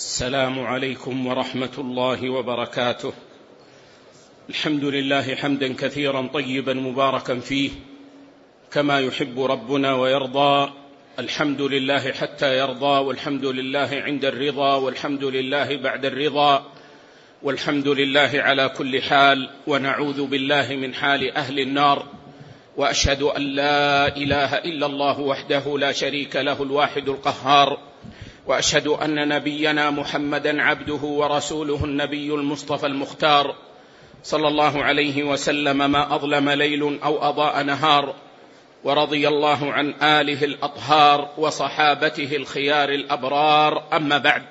السلام عليكم ورحمة الله وبركاته. الحمد لله حمدا كثيرا طيبا مباركا فيه كما يحب ربنا ويرضى. الحمد لله حتى يرضى، والحمد لله عند الرضا، والحمد لله بعد الرضا، والحمد لله على كل حال، ونعوذ بالله من حال أهل النار. وأشهد أن لا إله إلا الله وحده لا شريك له الواحد القهار، وأشهد أن نبينا محمدا عبده ورسوله النبي المصطفى المختار صلى الله عليه وسلم ما أظلم ليل أو أضاء نهار، ورضي الله عن آله الأطهار وصحابته الخيار الأبرار. أما بعد،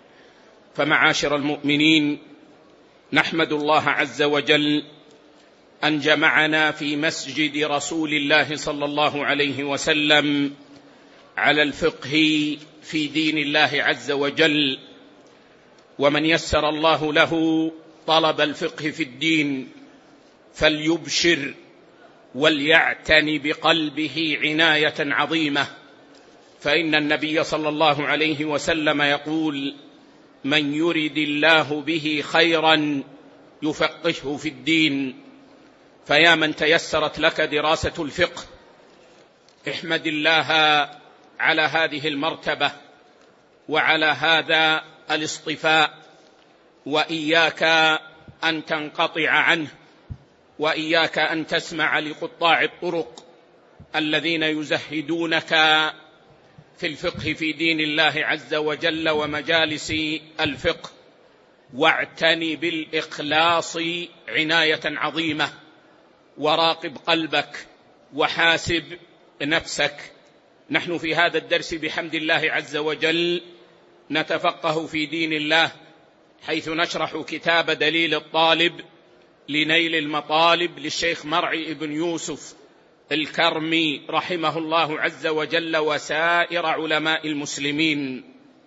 فمعاشر المؤمنين، نحمد الله عز وجل أن جمعنا في مسجد رسول الله صلى الله عليه وسلم على الفقه في دين الله عز وجل. ومن يسر الله له طلب الفقه في الدين فليبشر وليعتني بقلبه عناية عظيمة، فإن النبي صلى الله عليه وسلم يقول: من يرد الله به خيرا يفقهه في الدين. فيا من تيسرت لك دراسة الفقه، احمد الله على هذه المرتبة وعلى هذا الاصطفاء، وإياك أن تنقطع عنه، وإياك أن تسمع لقطاع الطرق الذين يزهدونك في الفقه في دين الله عز وجل ومجالس الفقه. واعتني بالإخلاص عناية عظيمة، وراقب قلبك وحاسب نفسك. نحن في هذا الدرس بحمد الله عز وجل نتفقه في دين الله، حيث نشرح كتاب دليل الطالب لنيل المطالب للشيخ مرعي بن يوسف الكرمي رحمه الله عز وجل وسائر علماء المسلمين.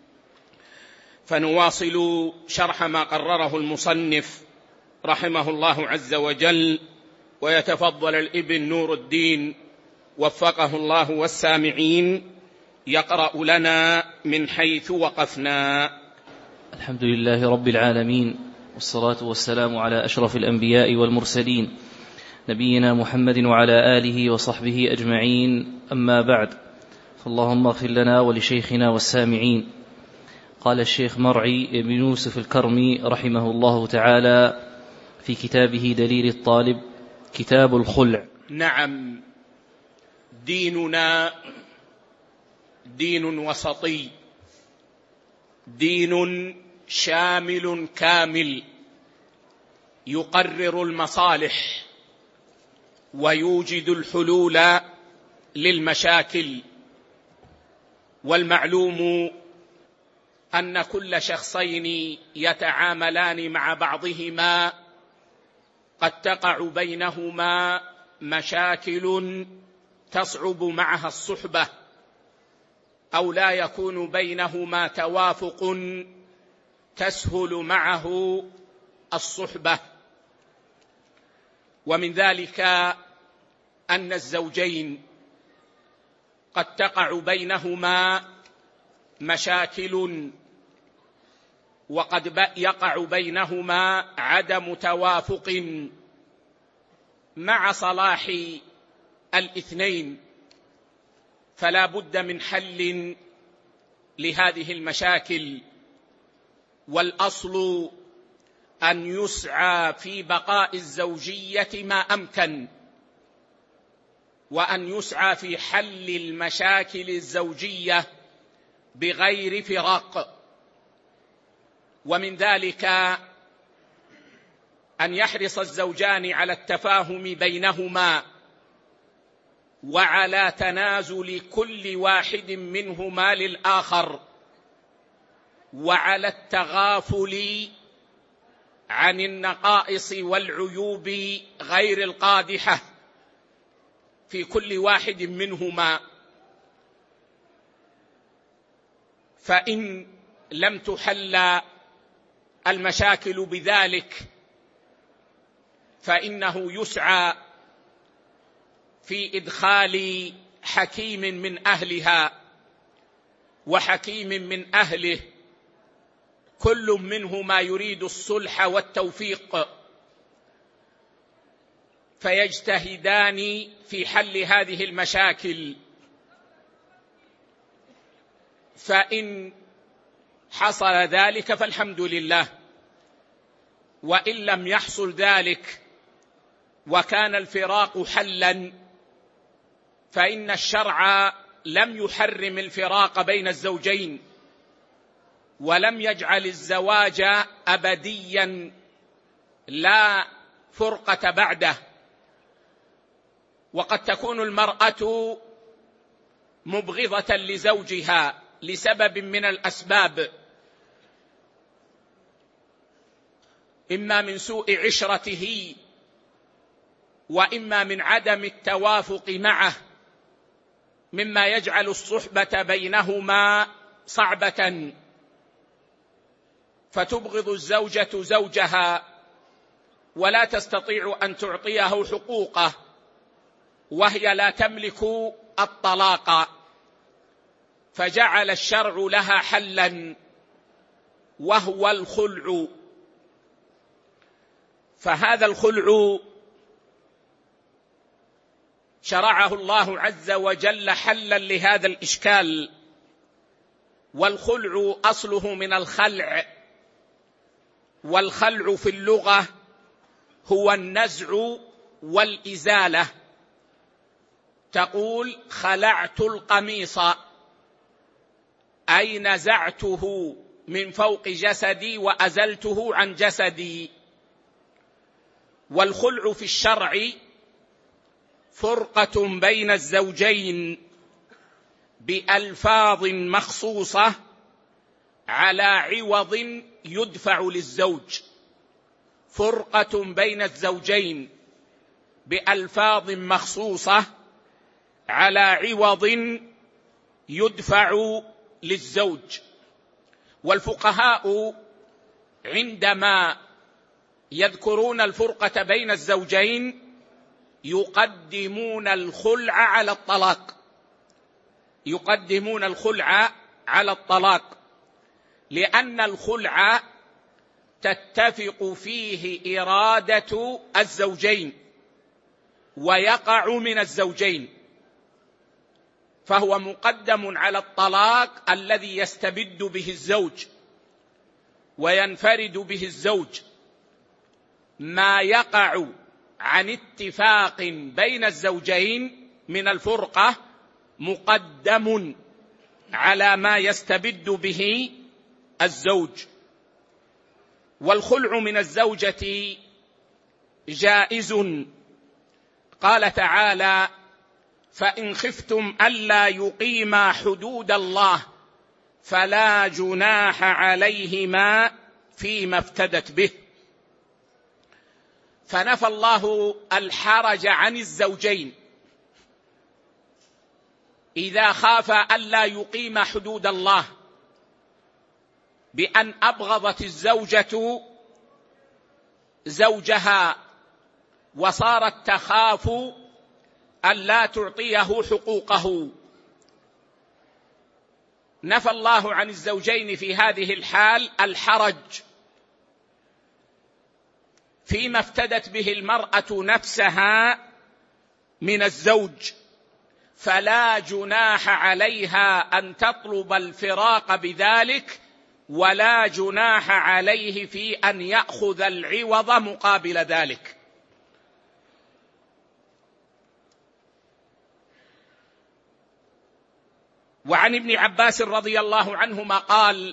فنواصل شرح ما قرره المصنف رحمه الله عز وجل، ويتفضل الابن نور الدين وفقه الله والسامعين يقرأ لنا من حيث وقفنا. الحمد لله رب العالمين، والصلاة والسلام على أشرف الأنبياء والمرسلين، نبينا محمد وعلى آله وصحبه أجمعين. أما بعد، فاللهم اغفر لنا ولشيخنا والسامعين. قال الشيخ مرعي بن يوسف الكرمي رحمه الله تعالى في كتابه دليل الطالب كتاب الخلع: نعم، ديننا دين وسطي، دين شامل كامل، يقرر المصالح ويوجد الحلول للمشاكل. والمعلوم أن كل شخصين يتعاملان مع بعضهما قد تقع بينهما مشاكل تصعب معها الصحبة، أو لا يكون بينهما توافق تسهل معه الصحبة. ومن ذلك أن الزوجين قد تقع بينهما مشاكل، وقد يقع بينهما عدم توافق مع صلاح الاثنين، فلا بد من حل لهذه المشاكل. والأصل أن يسعى في بقاء الزوجية ما أمكن، وأن يسعى في حل المشاكل الزوجية بغير فراق. ومن ذلك أن يحرص الزوجان على التفاهم بينهما، وعلى تنازل كل واحد منهما للآخر، وعلى التغافل عن النقائص والعيوب غير القادحة في كل واحد منهما. فإن لم تحل المشاكل بذلك فإنه يسعى في إدخال حكيم من أهلها وحكيم من أهله كل منهما يريد الصلح والتوفيق، فيجتهدان في حل هذه المشاكل. فإن حصل ذلك فالحمد لله، وإن لم يحصل ذلك وكان الفراق حلا، فإن الشرع لم يحرم الفراق بين الزوجين، ولم يجعل الزواج أبديا لا فرقة بعده. وقد تكون المرأة مبغضة لزوجها لسبب من الأسباب، إما من سوء عشرته، وإما من عدم التوافق معه، مما يجعل الصحبة بينهما صعبة، فتبغض الزوجة زوجها ولا تستطيع أن تعطيه حقوقه، وهي لا تملك الطلاق، فجعل الشرع لها حلا وهو الخلع. فهذا الخلع شرعه الله عز وجل حلا لهذا الإشكال. والخلع أصله من الخلع، والخلع في اللغة هو النزع والإزالة. تقول خلعت القميص، أي نزعته من فوق جسدي وأزلته عن جسدي. والخلع في الشرع فرقة بين الزوجين بألفاظ مخصوصة على عوض يدفع للزوج. فرقة بين الزوجين بألفاظ مخصوصة على عوض يدفع للزوج. والفقهاء عندما يذكرون الفرقة بين الزوجين يقدمون الخلع على الطلاق، يقدمون الخلع على الطلاق، لأن الخلع تتفق فيه إرادة الزوجين ويقع من الزوجين، فهو مقدم على الطلاق الذي يستبد به الزوج وينفرد به الزوج. ما يقع عن اتفاق بين الزوجين من الفرقة مقدم على ما يستبد به الزوج. والخلع من الزوجة جائز. قال تعالى: فإن خفتم ألا يقيما حدود الله فلا جناح عليهما فيما افتدت به. فنفى الله الحرج عن الزوجين إذا خاف ألا يقيم حدود الله، بأن أبغضت الزوجة زوجها وصارت تخاف ألا تعطيه حقوقه. نفى الله عن الزوجين في هذه الحال الحرج فيما افتدت به المرأة نفسها من الزوج، فلا جناح عليها أن تطلب الفراق بذلك، ولا جناح عليه في أن يأخذ العوض مقابل ذلك. وعن ابن عباس رضي الله عنهما قال: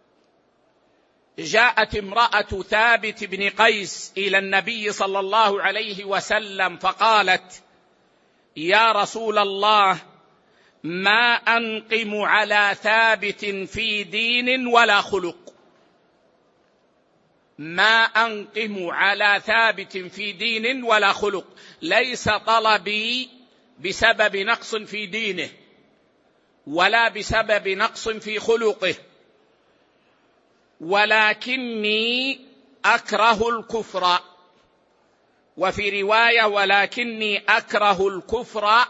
جاءت امرأة ثابت بن قيس إلى النبي صلى الله عليه وسلم فقالت: يا رسول الله، ما أنقم على ثابت في دين ولا خلق. ما أنقم على ثابت في دين ولا خلق، ليس طلبي بسبب نقص في دينه ولا بسبب نقص في خلقه، ولكني أكره الكفر. وفي رواية: ولكني أكره الكفر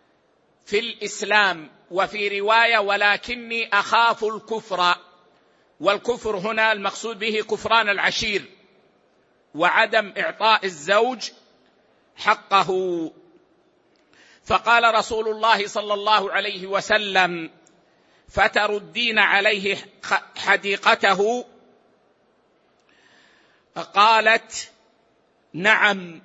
في الإسلام. وفي رواية: ولكني أخاف الكفر. والكفر هنا المقصود به كفران العشير وعدم إعطاء الزوج حقه. فقال رسول الله صلى الله عليه وسلم: فتردين عليه حديقته؟ قالت: نعم.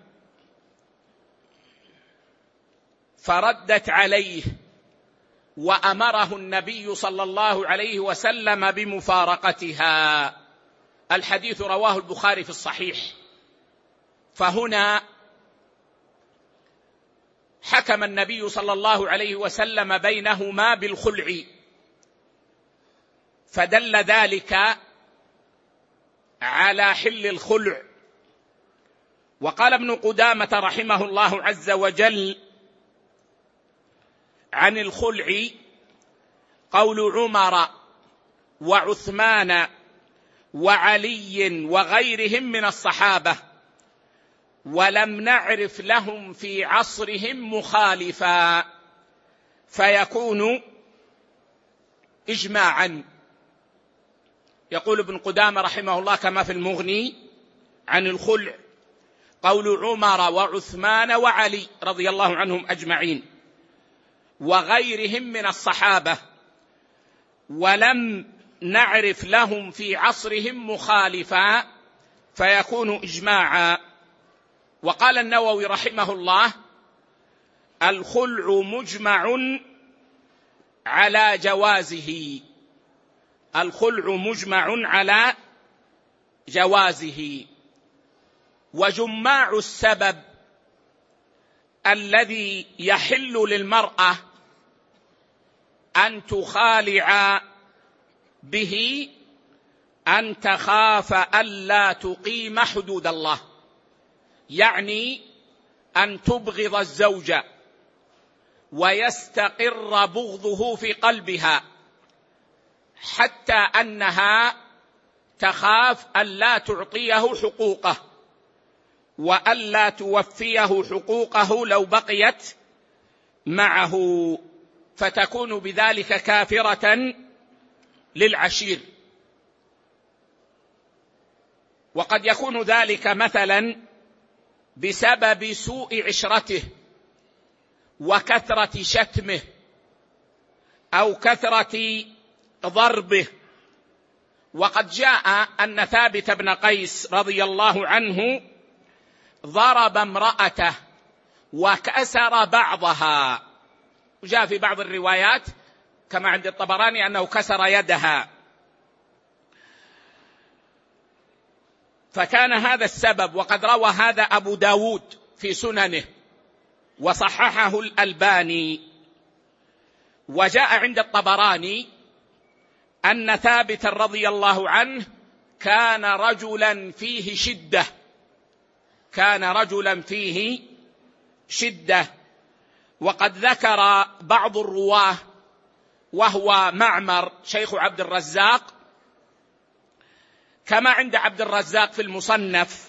فردت عليه، وأمره النبي صلى الله عليه وسلم بمفارقتها. الحديث رواه البخاري في الصحيح. فهنا حكم النبي صلى الله عليه وسلم بينهما بالخلع، فدل ذلك على حل الخلع. وقال ابن قدامة رحمه الله عز وجل عن الخلع: قول عمر وعثمان وعلي وغيرهم من الصحابة، ولم نعرف لهم في عصرهم مخالفا، فيكون إجماعا. يقول ابن قدامة رحمه الله كما في المغني عن الخلع: قول عمر وعثمان وعلي رضي الله عنهم أجمعين وغيرهم من الصحابة، ولم نعرف لهم في عصرهم مخالفا، فيكون إجماعا. وقال النووي رحمه الله: الخلع مجمع على جوازه. الخلع مجمع على جوازه. وجماع السبب الذي يحل للمرأة أن تخالع به أن تخاف ألا تقيم حدود الله، يعني أن تبغض الزوج ويستقر بغضه في قلبها، حتى أنها تخاف ألا تعطيه حقوقه وألا توفيه حقوقه لو بقيت معه، فتكون بذلك كافرة للعشير. وقد يكون ذلك مثلا بسبب سوء عشرته وكثرة شتمه أو كثرة ضربه. وقد جاء أن ثابت بن قيس رضي الله عنه ضرب امرأته وكسر بعضها، وجاء في بعض الروايات كما عند الطبراني أنه كسر يدها. فكان هذا السبب، وقد روى هذا أبو داود في سننه وصححه الألباني. وجاء عند الطبراني أن ثابت رضي الله عنه كان رجلا فيه شدة، كان رجلا فيه شدة. وقد ذكر بعض الرواه وهو معمر شيخ عبد الرزاق، كما عند عبد الرزاق في المصنف،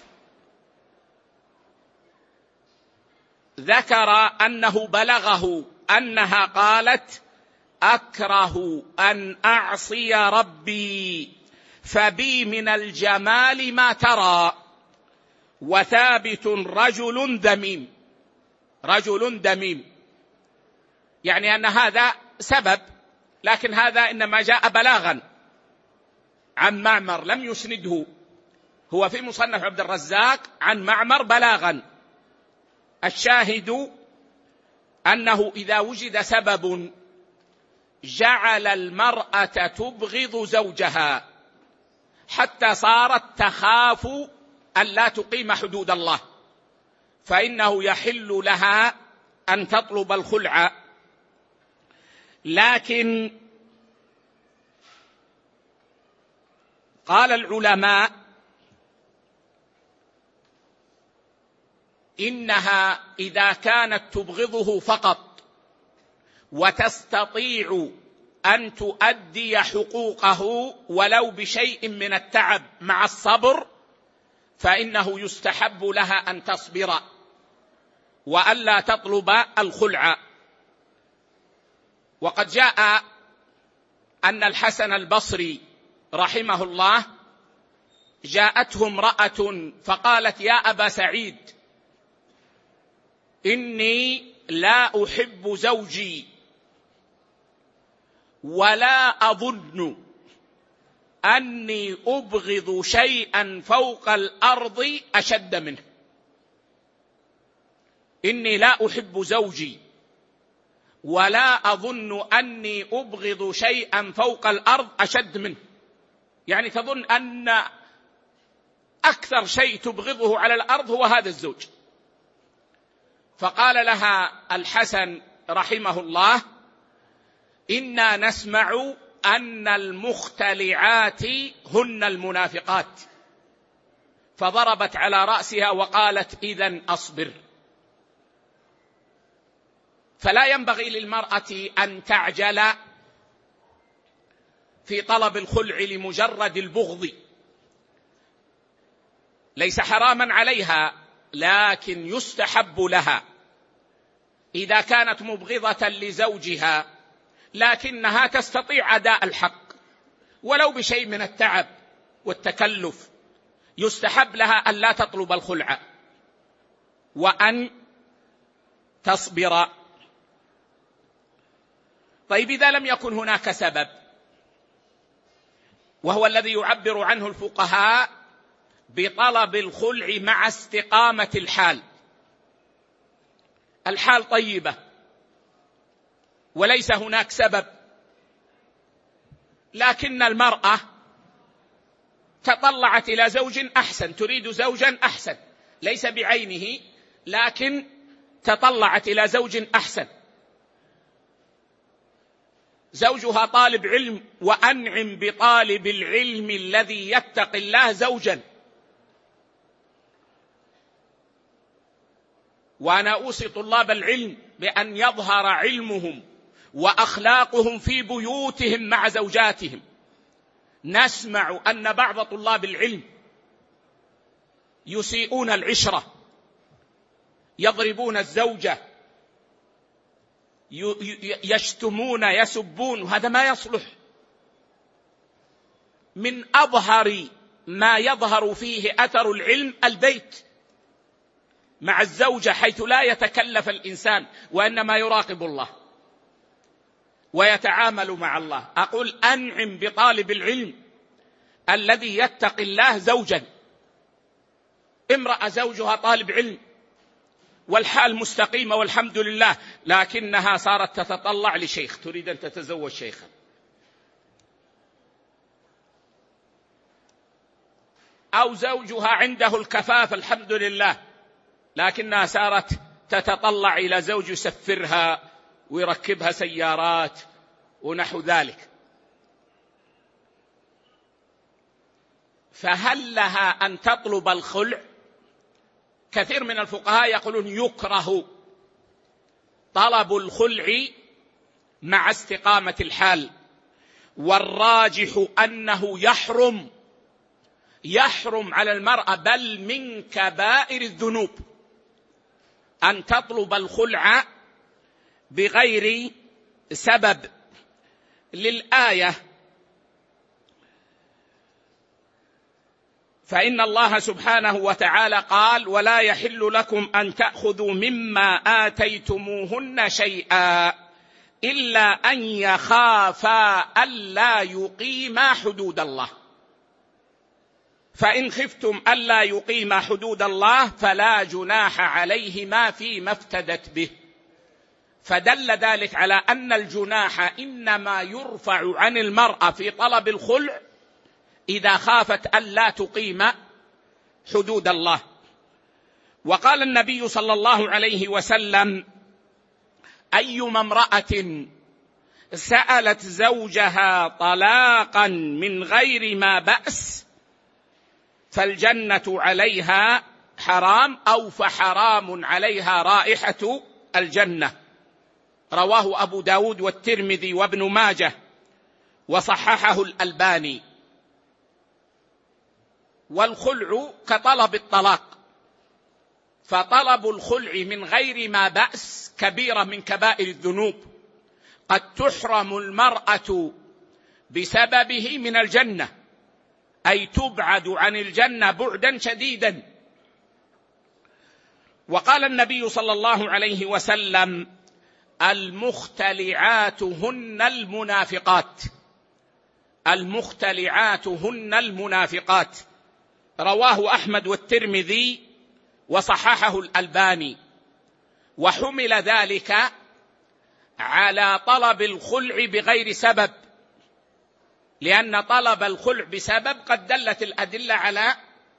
ذكر أنه بلغه أنها قالت: أكره أن أعصي ربي فبي من الجمال ما ترى، وثابت رجل ذميم. رجل ذميم يعني أن هذا سبب، لكن هذا إنما جاء بلاغا عن معمر لم يسنده، هو في مصنف عبد الرزاق عن معمر بلاغا. الشاهد أنه إذا وجد سبب جعل المرأة تبغض زوجها حتى صارت تخاف أن لا تقيم حدود الله، فإنه يحل لها أن تطلب الخلع. لكن قال العلماء إنها إذا كانت تبغضه فقط وتستطيع أن تؤدي حقوقه ولو بشيء من التعب مع الصبر، فإنه يستحب لها أن تصبر وألا تطلب الخلع. وقد جاء أن الحسن البصري رحمه الله جاءته امرأة فقالت: يا أبا سعيد، إني لا أحب زوجي ولا أظن أني أبغض شيئا فوق الأرض أشد منه. إني لا أحب زوجي ولا أظن أني أبغض شيئا فوق الأرض أشد منه. يعني تظن أن أكثر شيء تبغضه على الأرض هو هذا الزوج. فقال لها الحسن رحمه الله: إنا نسمع أن المختلعات هن المنافقات. فضربت على رأسها وقالت: إذن أصبر. فلا ينبغي للمرأة أن تعجل في طلب الخلع لمجرد البغض. ليس حراما عليها، لكن يستحب لها إذا كانت مبغضة لزوجها لكنها تستطيع أداء الحق ولو بشيء من التعب والتكلف، يستحب لها أن لا تطلب الخلع وأن تصبر. طيب، إذا لم يكن هناك سبب، وهو الذي يعبر عنه الفقهاء بطلب الخلع مع استقامة الحال. الحال طيبة وليس هناك سبب، لكن المرأة تطلعت إلى زوج أحسن، تريد زوجا أحسن، ليس بعينه لكن تطلعت إلى زوج أحسن. زوجها طالب علم، وأنعم بطالب العلم الذي يتقي الله زوجا. وأنا أوصي طلاب العلم بأن يظهر علمهم وأخلاقهم في بيوتهم مع زوجاتهم. نسمع أن بعض طلاب العلم يسيئون العشرة، يضربون الزوجة، يشتمون، يسبون، وهذا ما يصلح. من أظهر ما يظهر فيه أثر العلم البيت مع الزوجة، حيث لا يتكلف الإنسان وإنما يراقب الله ويتعامل مع الله. أقول أنعم بطالب العلم الذي يتقي الله زوجا. امرأة زوجها طالب علم والحال مستقيمة والحمد لله، لكنها صارت تتطلع لشيخ، تريد أن تتزوج شيخا، أو زوجها عنده الكفاف الحمد لله، لكنها صارت تتطلع إلى زوج يسفرها ويركبها سيارات ونحو ذلك. فهل لها أن تطلب الخلع؟ كثير من الفقهاء يقولون يكره طلب الخلع مع استقامة الحال، والراجح أنه يحرم على المرأة، بل من كبائر الذنوب أن تطلب الخلع بغير سبب، للآية: فإن الله سبحانه وتعالى قال: ولا يحل لكم أن تأخذوا مما آتيتموهن شيئا إلا أن يخافا ألا يقيما حدود الله، فإن خفتم ألا يقيما حدود الله فلا جناح عليهما فيما افتدت به. فدل ذلك على أن الجناح إنما يرفع عن المرأة في طلب الخلع إذا خافت ألا تقيم حدود الله. وقال النبي صلى الله عليه وسلم: أيما امرأة سألت زوجها طلاقا من غير ما بأس فالجنة عليها حرام، أو فحرام عليها رائحة الجنة. رواه أبو داود والترمذي وابن ماجه وصححه الألباني. والخلع كطلب الطلاق، فطلب الخلع من غير ما بأس كبيرة من كبائر الذنوب، قد تحرم المرأة بسببه من الجنة، أي تبعد عن الجنة بعدا شديدا. وقال النبي صلى الله عليه وسلم: المختلعات هن المنافقات، المختلعات هن المنافقات. رواه أحمد والترمذي وصححه الألباني، وحمل ذلك على طلب الخلع بغير سبب، لأن طلب الخلع بسبب قد دلت الأدلة على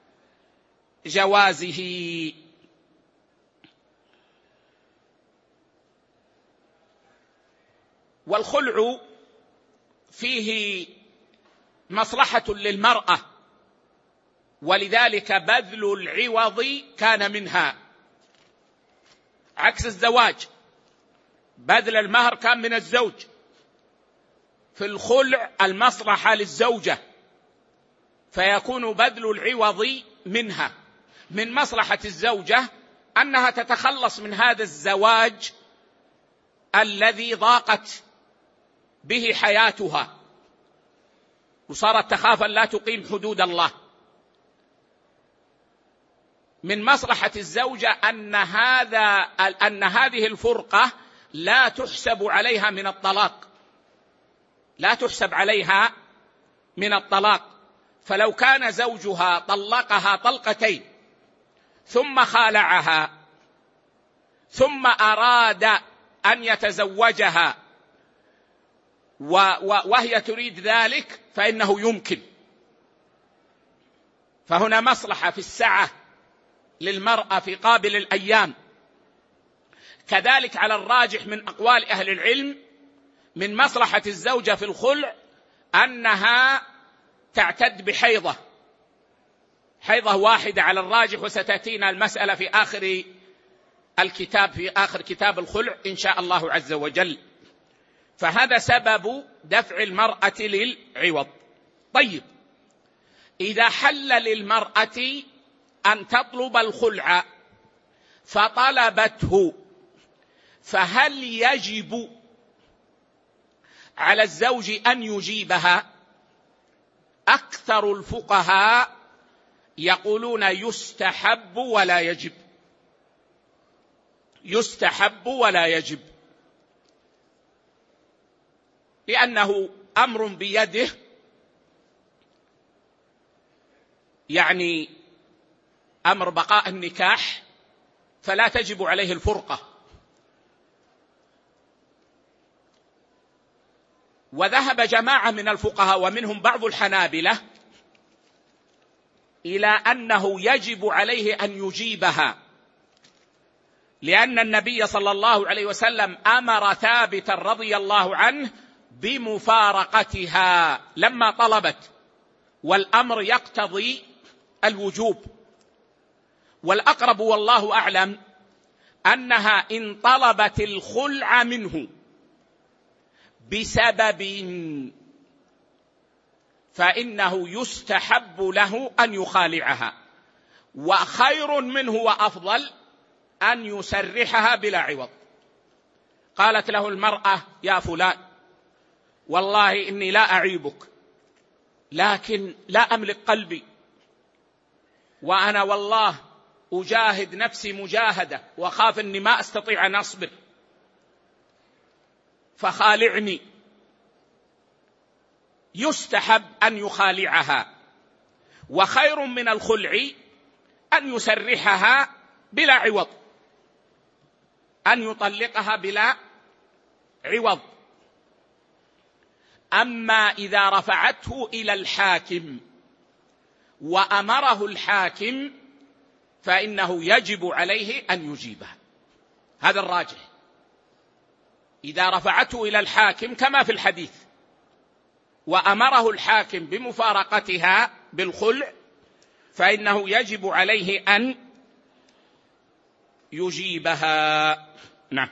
جوازه. والخلع فيه مصلحة للمرأة، ولذلك بذل العوض كان منها، عكس الزواج، بذل المهر كان من الزوج. في الخلع المصلحة للزوجة، فيكون بذل العوض منها. من مصلحة الزوجة أنها تتخلص من هذا الزواج الذي ضاقت به حياتها وصارت تخاف أن لا تقيم حدود الله. من مصلحة الزوجة أن هذه الفرقة لا تحسب عليها من الطلاق، لا تحسب عليها من الطلاق. فلو كان زوجها طلقها طلقتين ثم خالعها ثم أراد أن يتزوجها وهي تريد ذلك فإنه يمكن. فهنا مصلحة في السعة للمرأة في قابل الأيام. كذلك على الراجح من أقوال أهل العلم من مصلحة الزوجة في الخلع أنها تعتد بحيضة، حيضة واحدة على الراجح، وستأتينا المسألة في آخر الكتاب، في آخر كتاب الخلع إن شاء الله عز وجل. فهذا سبب دفع المرأة للعوض. طيب، إذا حل للمرأة أن تطلب الخلع فطلبته، فهل يجب على الزوج أن يجيبها؟ أكثر الفقهاء يقولون يستحب ولا يجب، يستحب ولا يجب، لأنه أمر بيده، يعني أمر بقاء النكاح، فلا تجب عليه الفرقة. وذهب جماعة من الفقهاء ومنهم بعض الحنابلة إلى أنه يجب عليه أن يجيبها، لأن النبي صلى الله عليه وسلم أمر ثابتا رضي الله عنه بمفارقتها لما طلبت، والأمر يقتضي الوجوب. والأقرب والله أعلم أنها إن طلبت الخلع منه بسبب فإنه يستحب له أن يخالعها، وخير منه وأفضل أن يسرحها بلا عوض. قالت له المرأة: يا فلان، والله إني لا أعيبك، لكن لا أملك قلبي، وأنا والله أجاهد نفسي مجاهدة وخاف أني ما أستطيع أن أصبر، فخالعني. يستحب أن يخالعها، وخير من الخلع أن يسرحها بلا عوض، أن يطلقها بلا عوض. أما إذا رفعته إلى الحاكم وأمره الحاكم فإنه يجب عليه أن يجيبها، هذا الراجح. إذا رفعته إلى الحاكم كما في الحديث وأمره الحاكم بمفارقتها بالخلع فإنه يجب عليه أن يجيبها. نعم.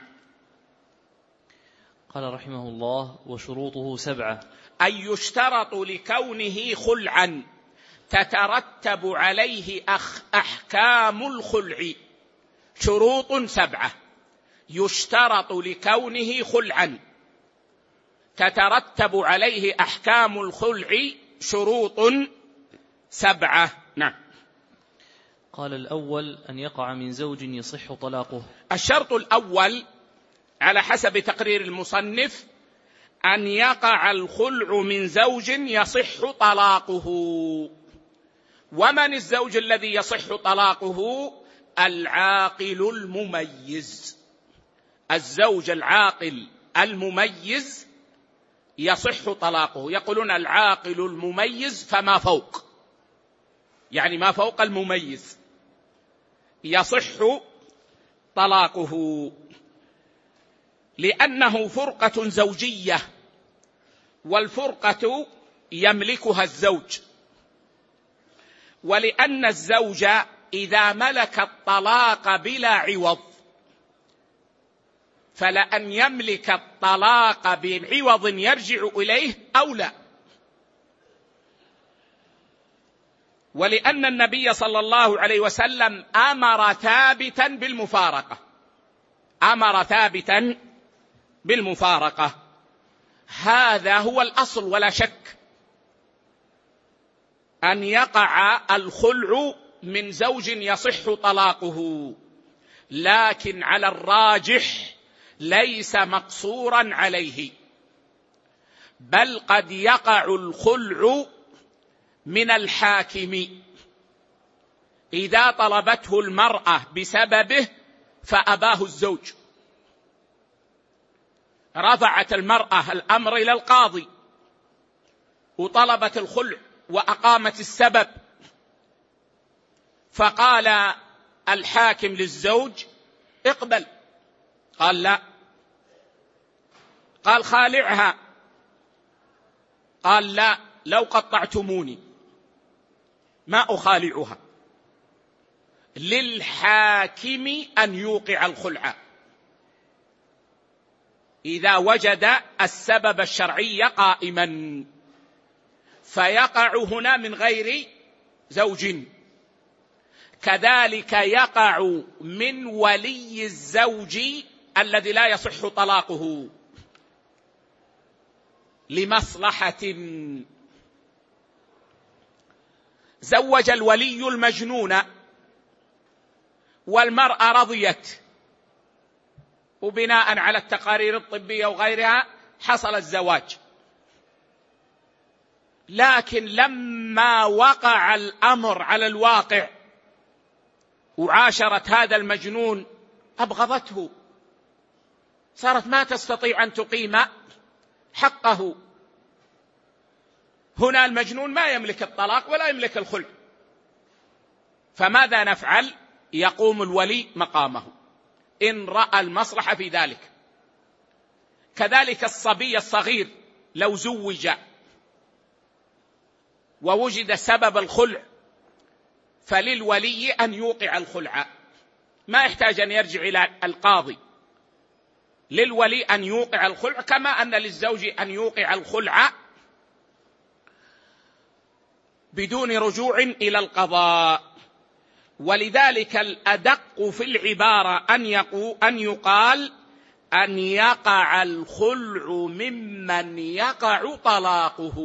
قال رحمه الله: وشروطه 7. أن يشترط لكونه خلعا تترتب عليه أحكام الخلع. شروط 7 يشترط لكونه خلعا تترتب عليه أحكام الخلع. شروط 7. نعم. قال: الأول أن يقع من زوج يصح طلاقه. الشرط الأول على حسب تقرير المصنف أن يقع الخلع من زوج يصح طلاقه. ومن الزوج الذي يصح طلاقه؟ العاقل المميز. الزوج العاقل المميز يصح طلاقه. يقولون العاقل المميز فما فوق، يعني ما فوق المميز يصح طلاقه، لأنه فرقة زوجية، والفرقة يملكها الزوج، ولأن الزوج إذا ملك الطلاق بلا عوض فلأن يملك الطلاق بعوض يرجع إليه أولى. ولأن النبي صلى الله عليه وسلم أمر ثابتا بالمفارقة، أمر ثابتا بالمفارقة. هذا هو الأصل ولا شك، أن يقع الخلع من زوج يصح طلاقه، لكن على الراجح ليس مقصورا عليه، بل قد يقع الخلع من الحاكم إذا طلبته المرأة بسببه فأباه الزوج. رفعت المرأة الأمر إلى القاضي وطلبت الخلع وأقامت السبب، فقال الحاكم للزوج: اقبل. قال لا. قال خالعها. قال لا، لو قطعتموني ما أخالعها. للحاكم أن يوقع الخلع إذا وجد السبب الشرعي قائما، فيقع هنا من غير زوج. كذلك يقع من ولي الزوج الذي لا يصح طلاقه لمصلحة. زوج الولي المجنون والمرأة رضيت، وبناء على التقارير الطبية وغيرها حصل الزواج، لكن لما وقع الأمر على الواقع وعاشرت هذا المجنون أبغضته، صارت ما تستطيع أن تقيم حقه. هنا المجنون ما يملك الطلاق ولا يملك الخلع، فماذا نفعل؟ يقوم الولي مقامه إن رأى المصلحة في ذلك. كذلك الصبي الصغير لو زوج ووجد سبب الخلع فللولي أن يوقع الخلع، ما يحتاج أن يرجع إلى القاضي، للولي أن يوقع الخلع، كما أن للزوج أن يوقع الخلع بدون رجوع إلى القضاء. ولذلك الأدق في العبارة أن يقال أن يقع الخلع ممن يقع طلاقه،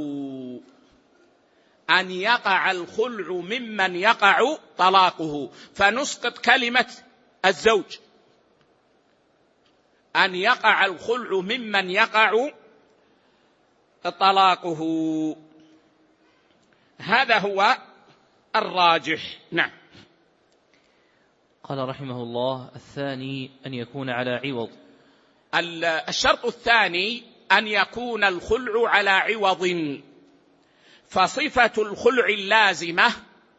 أن يقع الخلع ممن يقع طلاقه، فنسقط كلمة الزوج، أن يقع الخلع ممن يقع طلاقه. هذا هو الراجح. نعم. قال رحمه الله: الثاني أن يكون على عوض. الشرط الثاني أن يكون الخلع على عوض، فصفة الخلع اللازمة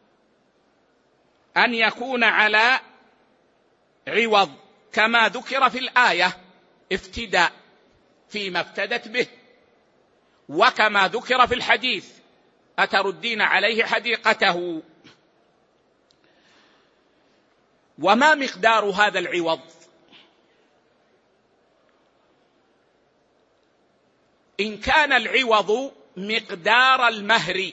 أن يكون على عوض، كما ذكر في الآية افتداء فيما افتدت به، وكما ذكر في الحديث أتردين عليه حديقته. وما مقدار هذا العوض؟ إن كان العوض مقدار المهر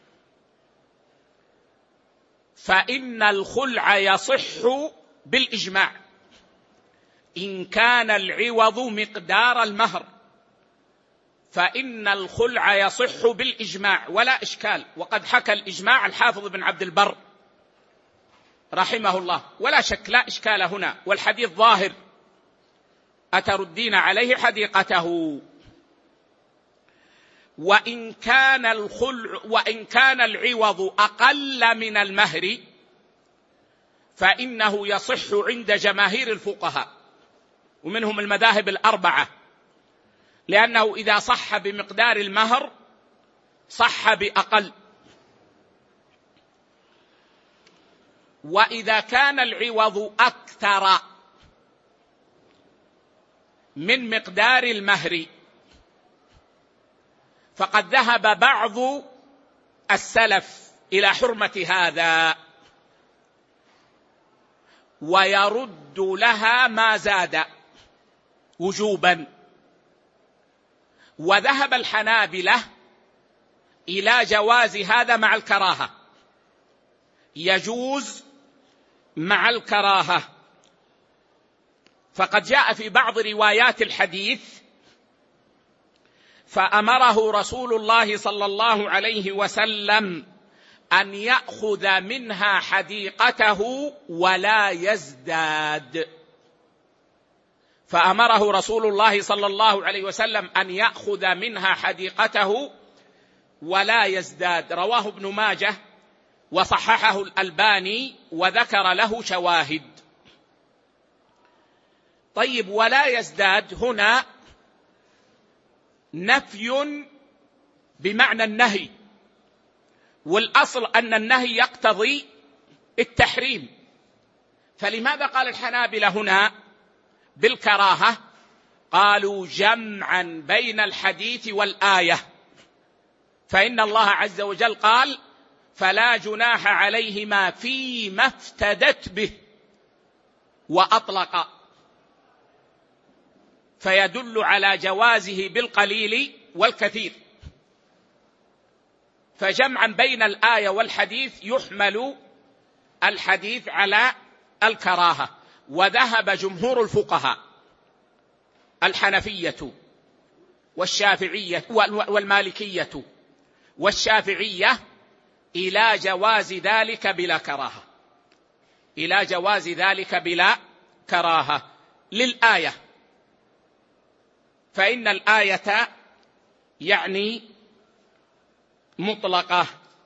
فإن الخلع يصح بالإجماع. إن كان العوض مقدار المهر فإن الخلع يصح بالإجماع ولا إشكال، وقد حكى الإجماع الحافظ بن عبد البر رحمه الله، ولا شك لا إشكال هنا، والحديث ظاهر. أتردين عليه حديقته. وإن كان العوض أقل من المهر فإنه يصح عند جماهير الفقهاء، ومنهم المذاهب الأربعة، لأنه إذا صح بمقدار المهر صح بأقل. وإذا كان العوض أكثر من مقدار المهر فقد ذهب بعض السلف إلى حرمة هذا ويرد لها ما زاد وجوبا. وذهب الحنابلة إلى جواز هذا مع الكراهة، يجوز مع الكراهة. فقد جاء في بعض روايات الحديث فأمره رسول الله صلى الله عليه وسلم أن يأخذ منها حديقته ولا يزداد. فأمره رسول الله صلى الله عليه وسلم أن يأخذ منها حديقته ولا يزداد. رواه ابن ماجه وصححه الألباني وذكر له شواهد. طيب، ولا يزداد هنا نفي بمعنى النهي، والأصل أن النهي يقتضي التحريم، فلماذا قال الحنابلة هنا بالكراهة؟ قالوا جمعا بين الحديث والآية، فإن الله عز وجل قال فلا جناح عليهما فيما افتدت به وأطلق، فيدل على جوازه بالقليل والكثير. فجمعا بين الآية والحديث يحمل الحديث على الكراهة. وذهب جمهور الفقهاء الحنفية والشافعية والمالكية والشافعية إلى جواز ذلك بلا كراهة، إلى جواز ذلك بلا كراهة للآية، فإن الآية يعني مطلقة.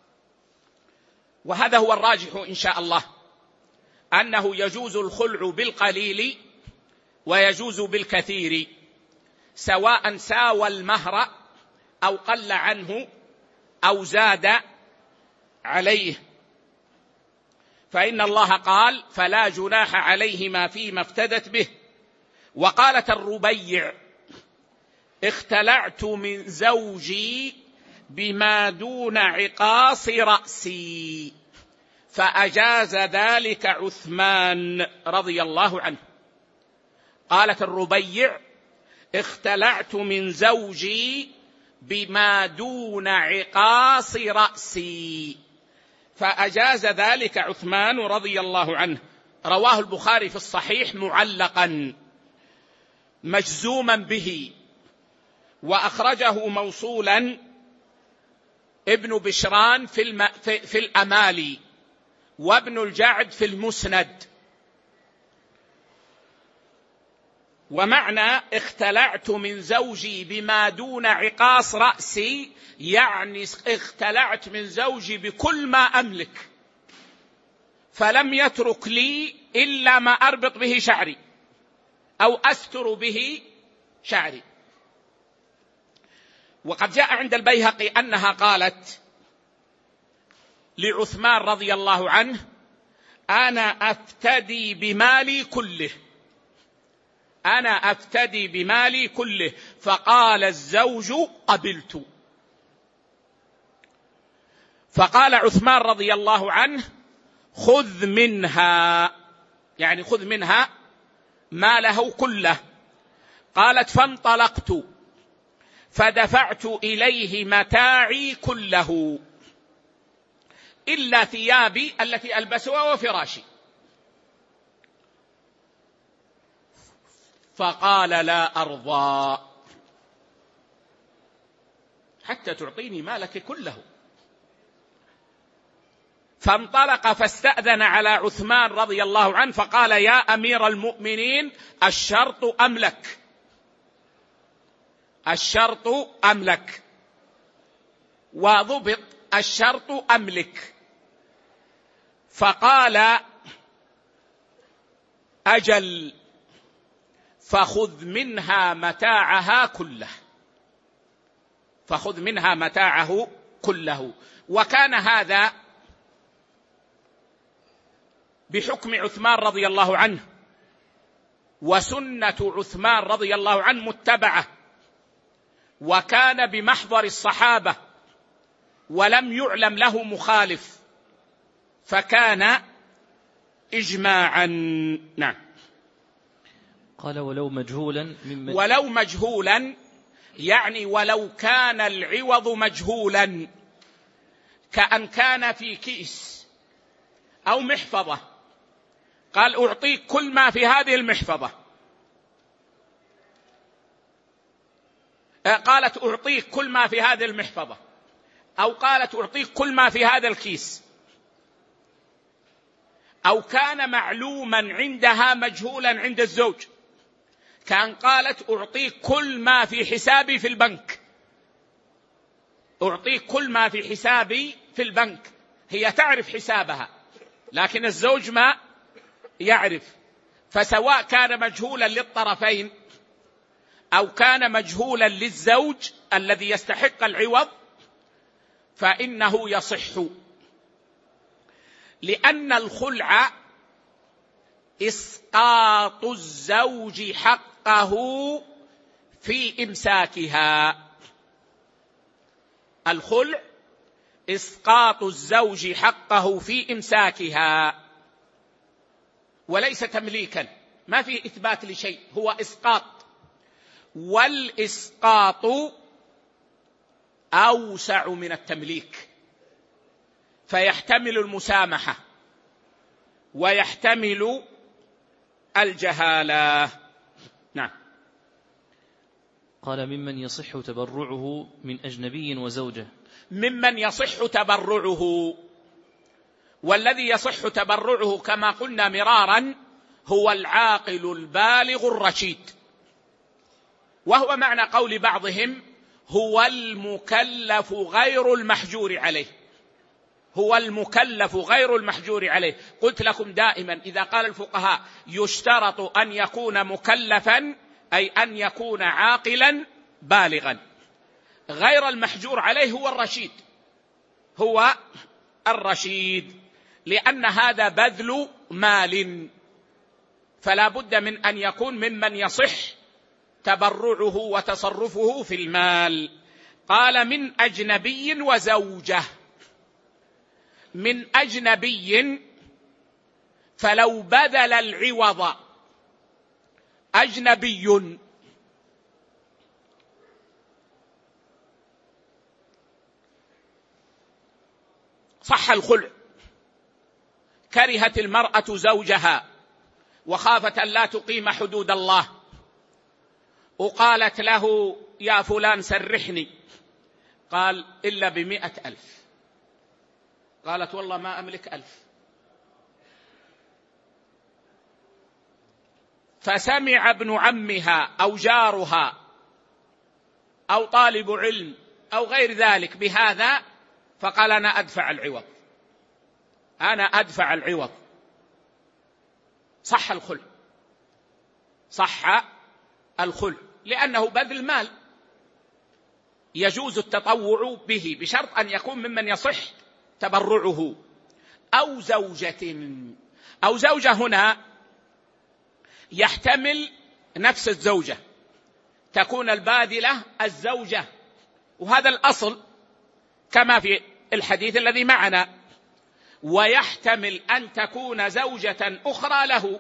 وهذا هو الراجح إن شاء الله، أنه يجوز الخلع بالقليل ويجوز بالكثير، سواء ساوى المهر أو قل عنه أو زاد عليه. فإن الله قال فلا جناح عليهما فيما افتدت به. وقالت الربيع اختلعت من زوجي بما دون عقاص رأسي، فأجاز ذلك عثمان رضي الله عنه. قالت الربيع اختلعت من زوجي بما دون عقاص رأسي، فأجاز ذلك عثمان رضي الله عنه. رواه البخاري في الصحيح معلقا مجزوما به، وأخرجه موصولا ابن بشران في الأمالي، وابن الجعد في المسند. ومعنى اختلعت من زوجي بما دون عقاص رأسي يعني اختلعت من زوجي بكل ما أملك، فلم يترك لي إلا ما أربط به شعري أو أستر به شعري. وقد جاء عند البيهقي أنها قالت لعثمان رضي الله عنه أنا أفتدي بمالي كله، أنا أفتدي بمالي كله. فقال الزوج قبلت. فقال عثمان رضي الله عنه خذ منها، يعني خذ منها ماله كله. قالت فانطلقت فدفعت إليه متاعي كله إلا ثيابي التي ألبسها وفراشي. فقال لا أرضى. حتى تعطيني مالك كله. فانطلق فاستأذن على عثمان رضي الله عنه فقال: يا أمير المؤمنين، الشرط أم لك؟ الشرط أم لك؟ وضبط الشرط أم لك؟ فقال: أجل، فخذ منها متاعها كله. فخذ منها متاعه كله. وكان هذا بحكم عثمان رضي الله عنه، وسنة عثمان رضي الله عنه متبعة، وكان بمحضر الصحابة ولم يعلم له مخالف، فكان إجماعا. نعم. قال: ولو مجهولا ولو مجهولا يعني ولو كان العوض مجهولا، كأن كان في كيس أو محفظة، قال: أعطيك كل ما في هذه المحفظة، قالت: أعطيك كل ما في هذه المحفظة، أو قالت: أعطيك كل ما في هذا الكيس، أو كان معلوما عندها مجهولا عند الزوج، كان قالت: أعطيك كل ما في حسابي في البنك، أعطيك كل ما في حسابي في البنك. هي تعرف حسابها لكن الزوج ما يعرف، فسواء كان مجهولا للطرفين أو كان مجهولا للزوج الذي يستحق العوض فإنه يصح، لأن الخلع إسقاط الزوج حقه في إمساكها. الخلع إسقاط الزوج حقه في إمساكها، وليس تمليكا، ما في إثبات لشيء، هو إسقاط. والإسقاط أوسع من التمليك، فيحتمل المسامحة ويحتمل الجهالة. نعم. قال: ممن يصح تبرعه من أجنبي وزوجه. ممن يصح تبرعه، والذي يصح تبرعه كما قلنا مرارا هو العاقل البالغ الرشيد، وهو معنى قول بعضهم هو المكلف غير المحجور عليه. هو المكلف غير المحجور عليه. قلت لكم دائما إذا قال الفقهاء يشترط أن يكون مكلفا أي أن يكون عاقلا بالغا. غير المحجور عليه هو الرشيد، هو الرشيد، لأن هذا بذل مال، فلا بد من أن يكون ممن يصح تبرعه وتصرفه في المال. قال: من أجنبي وزوجه. من أجنبي فلو بذل العوض أجنبي صح الخلع، كرهت المرأة زوجها وخافت أن لا تقيم حدود الله، وقالت له: يا فلان سرحني، قال: إلا ب100,000. قالت: والله ما أملك 1000. فسمع ابن عمها أو جارها أو طالب علم أو غير ذلك بهذا، فقال: أنا أدفع العوض، أنا أدفع العوض. صح الخلع، صح الخلع، لأنه بذل مال يجوز التطوع به بشرط أن يكون ممن يصح تبرعه. أو زوجة. أو زوجة هنا يحتمل نفس الزوجة، تكون الباذلة الزوجة، وهذا الأصل كما في الحديث الذي معنا، ويحتمل أن تكون زوجة أخرى له،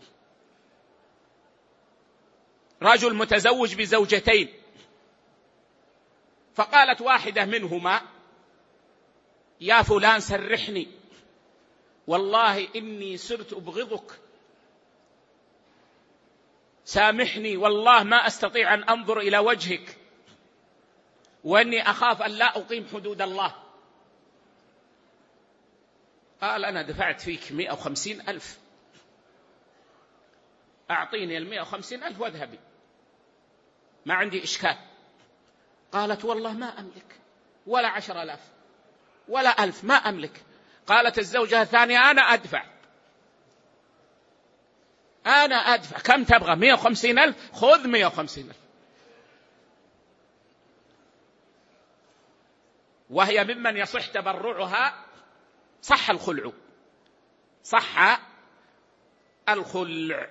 رجل متزوج بزوجتين، فقالت واحدة منهما: يا فلان سرحني، والله إني صرت أبغضك، سامحني، والله ما أستطيع أن أنظر إلى وجهك. وإني أخاف أن لا أقيم حدود الله. قال أنا دفعت فيك 150,000، أعطيني 150,000 واذهبي، ما عندي إشكال. قالت والله ما أملك ولا 10,000 ولا 1,000، ما أملك. قالت الزوجة الثانية أنا أدفع. كم تبغى؟ 150,000، خذ 150,000. وهي ممن يصح تبرعها، صح الخلع.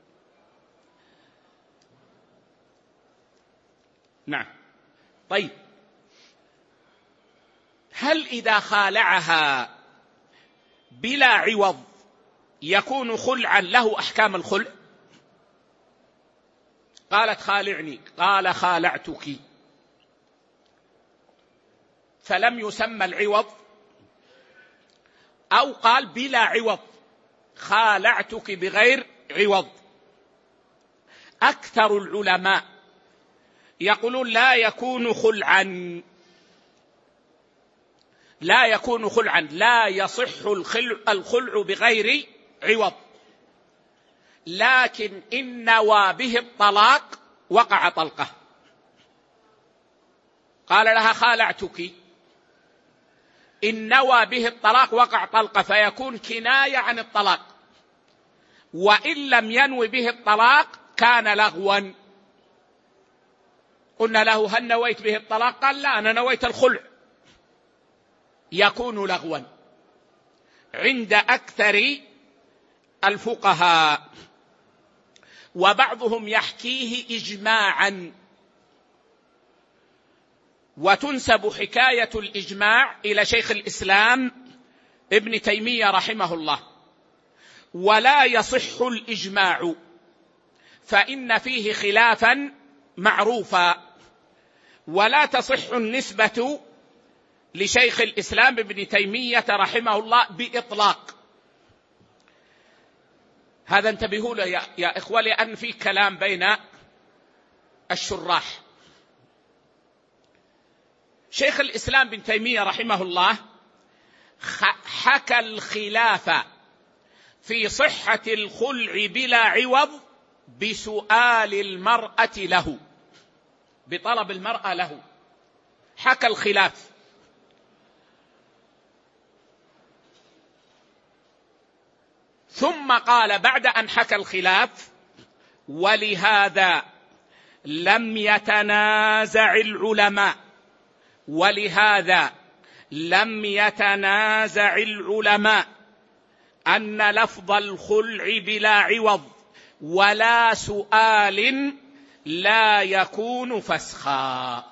نعم. طيب، هل إذا خالعها بلا عوض يكون خلعا له أحكام الخلع؟ قالت خالعني، قال خالعتك، فلم يسمى العوض، أو قال بلا عوض، خالعتك بغير عوض. أكثر العلماء يقولون لا يكون خلعا، لا يصح الخلع بغير عوض، لكن إن نوى به الطلاق وقع طلقة. قال لها خالعتك، إن نوى به الطلاق وقع طلقة، فيكون كناية عن الطلاق. وإن لم ينوي به الطلاق كان لغوا. قلنا له هل نويت به الطلاق؟ قال لا، أنا نويت الخلع، يكون لغوا عند أكثر الفقهاء. وبعضهم يحكيه إجماعا، وتنسب حكاية الإجماع إلى شيخ الإسلام ابن تيمية رحمه الله. ولا يصح الإجماع، فإن فيه خلافا معروفا، ولا تصح النسبة لشيخ الإسلام ابن تيمية رحمه الله بإطلاق. هذا انتبهوا له يا إخوة، لأن في كلام بين الشراح. شيخ الإسلام ابن تيمية رحمه الله حكى الخلاف في صحة الخلع بلا عوض بسؤال المرأة له، بطلب المرأة له، حكى الخلاف. ثم قال بعد أن حكى الخلاف: ولهذا لم يتنازع العلماء أن لفظ الخلع بلا عوض ولا سؤال لا يكون فسخا.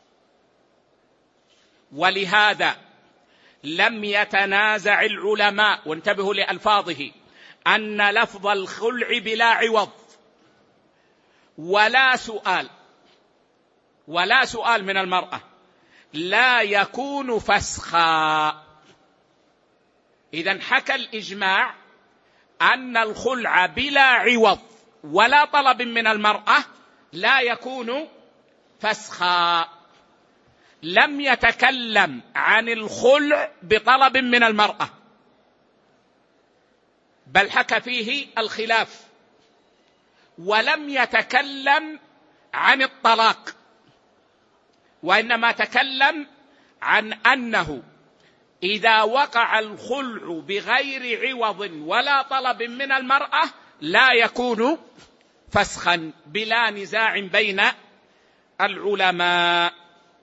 ولهذا لم يتنازع العلماء، وانتبهوا لألفاظه، أن لفظ الخلع بلا عوض ولا سؤال من المرأة لا يكون فسخا. إذن حكى الإجماع أن الخلع بلا عوض ولا طلب من المرأة لا يكون فسخا. لم يتكلم عن الخلع بطلب من المرأة، بل حكى فيه الخلاف، ولم يتكلم عن الطلاق، وإنما تكلم عن أنه إذا وقع الخلع بغير عوض ولا طلب من المرأة لا يكون فسخا، بلا نزاع بين العلماء.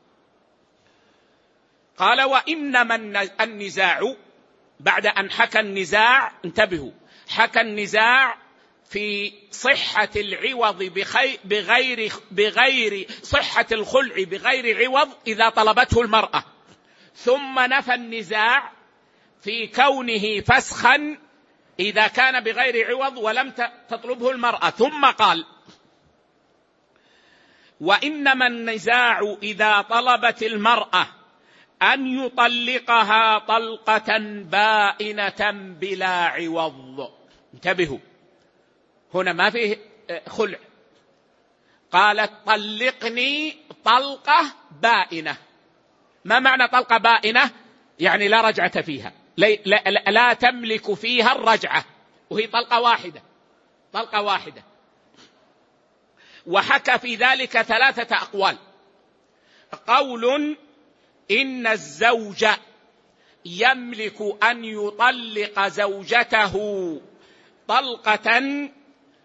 قال: وإنما النزاع، بعد أن حكى النزاع، انتبهوا، حكى النزاع في صحة العوض بغير صحة الخلع بغير عوض إذا طلبته المرأة، ثم نفى النزاع في كونه فسخا إذا كان بغير عوض ولم تطلبه المرأة، ثم قال: وإنما النزاع إذا طلبت المرأة أن يطلقها طلقة بائنة بلا عوض. انتبهوا، هنا ما فيه خلع، قالت طلقني طلقة بائنة. ما معنى طلقة بائنة؟ يعني لا رجعة فيها، لا تملك فيها الرجعة، وهي طلقة واحدة، طلقة واحدة. وحكى في ذلك 3 أقوال. قول إن الزوج يملك أن يطلق زوجته طلقة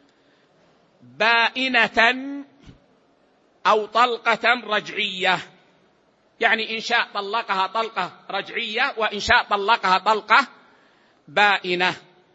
بائنة أو طلقة رجعية، يعني إن شاء طلقها طلقة رجعية وإن شاء طلقها طلقة بائنة.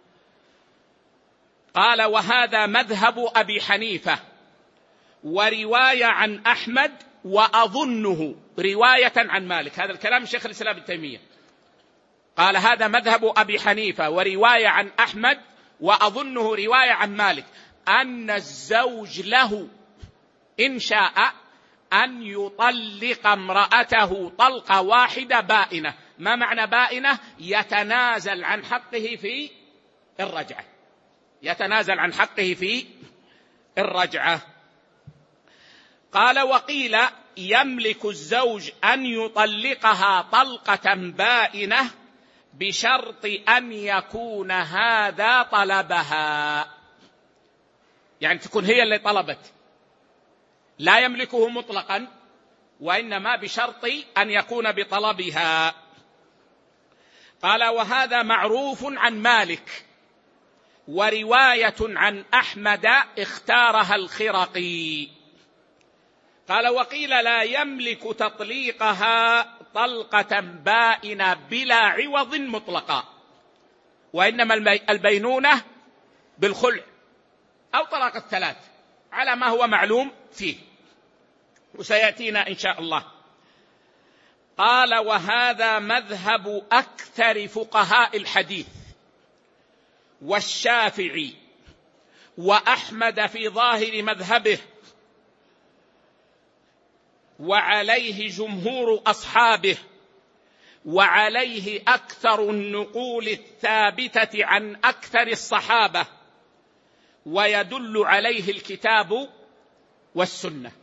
قال وهذا مذهب أبي حنيفة ورواية عن أحمد وأظنه رواية عن مالك. هذا الكلام شيخ الإسلام ابن تيمية قال هذا مذهب أبي حنيفة ورواية عن أحمد وأظنه رواية عن مالك، أن الزوج له إن شاء أن يطلق امرأته طلقة واحدة بائنة. ما معنى بائنة؟ يتنازل عن حقه في الرجعة، يتنازل عن حقه في الرجعة. قال وقيل يملك الزوج أن يطلقها طلقة بائنة بشرط أن يكون هذا طلبها، يعني تكون هي اللي طلبت، لا يملكه مطلقا، وإنما بشرط أن يكون بطلبها. قال وهذا معروف عن مالك ورواية عن أحمد اختارها الخرقي. قال وقيل لا يملك تطليقها طلقة بائنة بلا عوض مطلقا، وإنما البينونة بالخلع أو طلاق الثلاث على ما هو معلوم فيه، وسيأتينا إن شاء الله. قال وهذا مذهب أكثر فقهاء الحديث والشافعي وأحمد في ظاهر مذهبه، وعليه جمهور أصحابه، وعليه أكثر النقول الثابتة عن أكثر الصحابة، ويدل عليه الكتاب والسنة.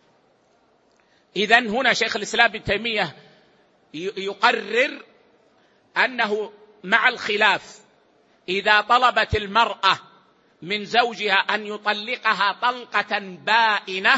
إذن هنا شيخ الإسلام ابن تيمية يقرر أنه مع الخلاف إذا طلبت المرأة من زوجها أن يطلقها طلقة بائنة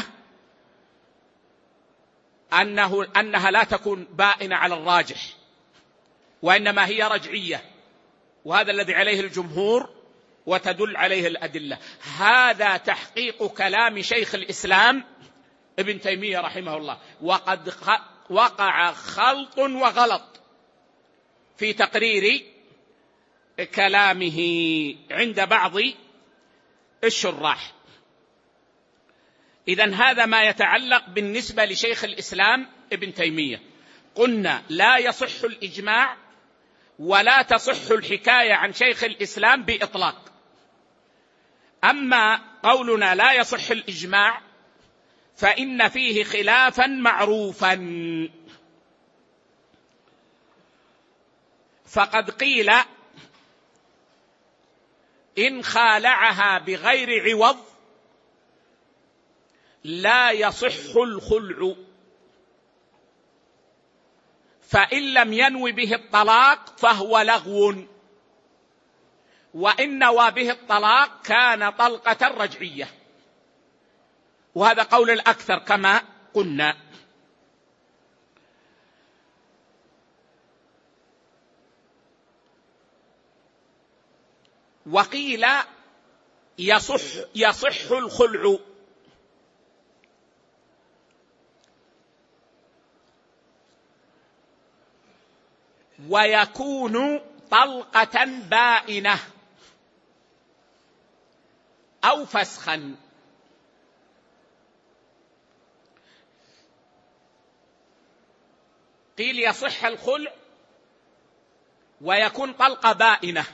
أنها لا تكون بائنة على الراجح، وإنما هي رجعية، وهذا الذي عليه الجمهور وتدل عليه الأدلة. هذا تحقيق كلام شيخ الإسلام ابن تيمية رحمه الله. وقد وقع خلط وغلط في تقرير كلامه عند بعض الشراح. إذن هذا ما يتعلق بالنسبة لشيخ الإسلام ابن تيمية. قلنا لا يصح الإجماع ولا تصح الحكاية عن شيخ الإسلام بإطلاق. أما قولنا لا يصح الإجماع فإن فيه خلافا معروفا، فقد قيل إن خالعها بغير عوض لا يصح الخلع، فإن لم ينوي به الطلاق فهو لغو، وإن نوى به الطلاق كان طلقة رجعية، وهذا قول الأكثر كما قلنا. وقيل يصح الخلع، ويكون طلقة بائنة أو فسخا. قيل يصح الخلع ويكون طلقة بائنة.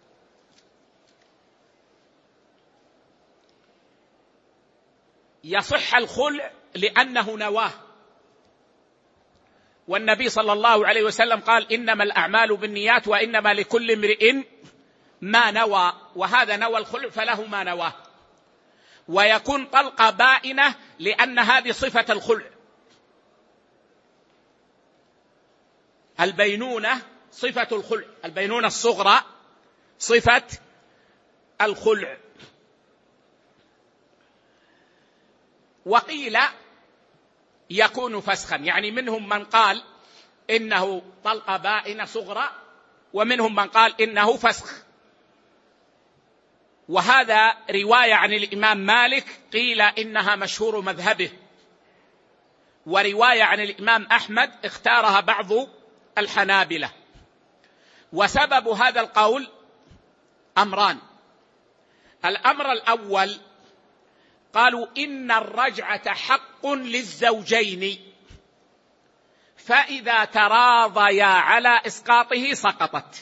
يصح الخلع لأنه نواه، والنبي صلى الله عليه وسلم قال إنما الأعمال بالنيات وإنما لكل امرئ ما نوى، وهذا نوى الخلع فله ما نواه. ويكون طلقة بائنة، لأن هذه صفة الخلع. البينونة صفة الخلع، البينونة الصغرى صفة الخلع. وقيل يكون فسخا، يعني منهم من قال إنه طلقة بائنة صغرى، ومنهم من قال إنه فسخ. وهذا رواية عن الإمام مالك قيل إنها مشهور مذهبه، ورواية عن الإمام أحمد اختارها بعض الحنابلة. وسبب هذا القول أمران. الأمر الأول، قالوا إن الرجعة حق للزوجين، فإذا تراضيا على إسقاطه سقطت.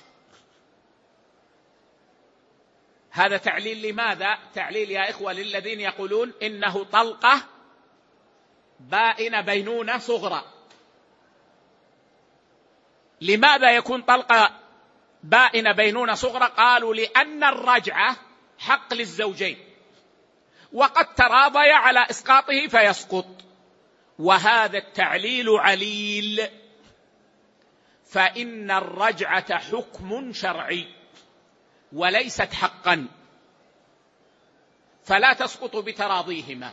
هذا تعليل لماذا؟ تعليل يا إخوة للذين يقولون إنه طلقة بائنة بينونة صغرى. لماذا يكون طلقة بائنة بينونة صغرى؟ قالوا لأن الرجعة حق للزوجين، وقد تراضيا على إسقاطه فيسقط. وهذا التعليل عليل، فإن الرجعة حكم شرعي وليست حقا، فلا تسقط بتراضيهما.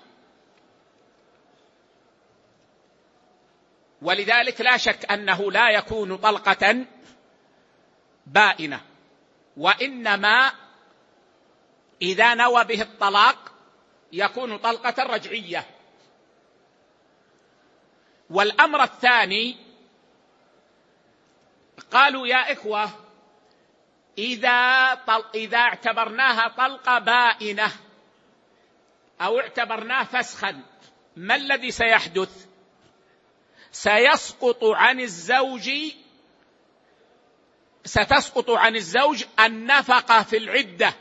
ولذلك لا شك أنه لا يكون طلقة بائنة، وإنما إذا نوى به الطلاق يكون طلقة رجعية. والأمر الثاني، قالوا يا إخوة إذا اعتبرناها طلقة بائنة أو اعتبرناه فسخا، ما الذي سيحدث؟ ستسقط عن الزوج النفقة في العدة